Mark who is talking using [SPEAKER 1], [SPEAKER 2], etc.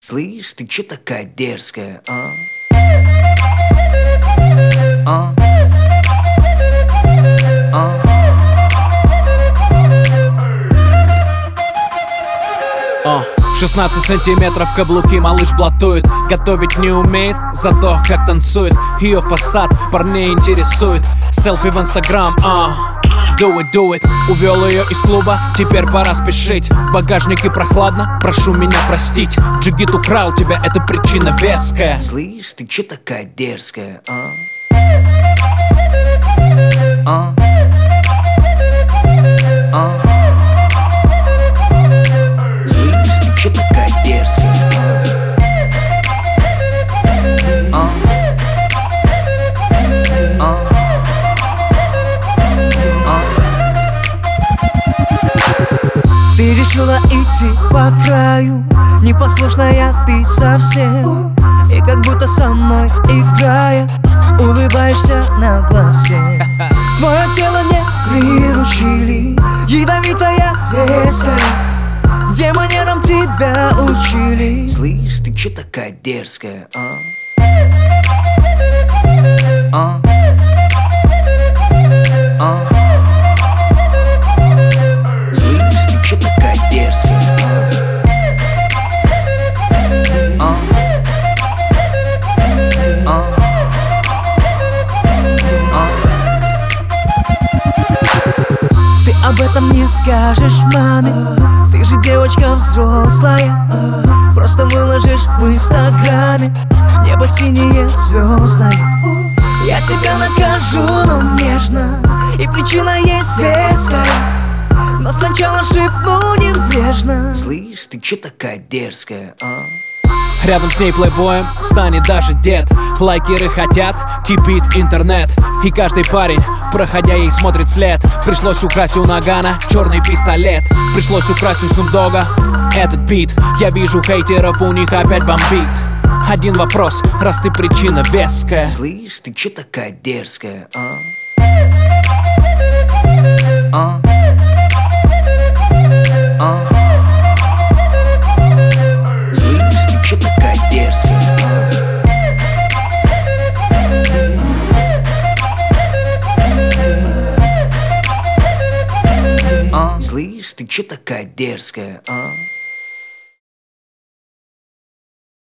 [SPEAKER 1] Слышь, ты чё такая дерзкая, а? А? А?
[SPEAKER 2] 16 сантиметров каблуки, малыш блатует. Готовить не умеет, зато как танцует. Ее фасад парней интересует. Селфи в инстаграм, do it. Увел ее из клуба, теперь пора спешить. В багажнике прохладно, прошу меня простить. Джигит украл тебя, это причина веская.
[SPEAKER 1] Слышь, ты чё такая дерзкая, а? А? А? Слышь, ты чё такая дерзкая, а? А?
[SPEAKER 3] Ты решила идти по краю, непослушная ты совсем. И как будто со мной играя, улыбаешься нагло всем. Твое тело не приручили, ядовитая, резкая. Где манерам тебя учили?
[SPEAKER 1] Слышь, ты чё такая дерзкая, а? А? А? Слышь, ты чё такая дерзкая, а? А? А?
[SPEAKER 3] Ты об этом не скажешь маме, ты же девочка взрослая. Просто выложишь в инстаграме небо синее, звездное. Я тебя накажу, но нежно, и причина есть веская. Но сначала шепну небрежно.
[SPEAKER 1] Слышь, ты чё такая дерзкая, а?
[SPEAKER 2] Рядом с ней плейбоем станет даже дед. Лайкеры хотят, кипит интернет. И каждый парень, проходя ей, смотрит след. Пришлось украсть у Нагана черный пистолет. Пришлось украсть у Снупдога этот бит. Я вижу хейтеров, у них опять бомбит. Один вопрос, раз ты причина веская.
[SPEAKER 1] Слышь, ты чё такая дерзкая, а? А? А? Слышь, ты чё такая дерзкая, а? А? Слышь, ты чё такая дерзкая, а?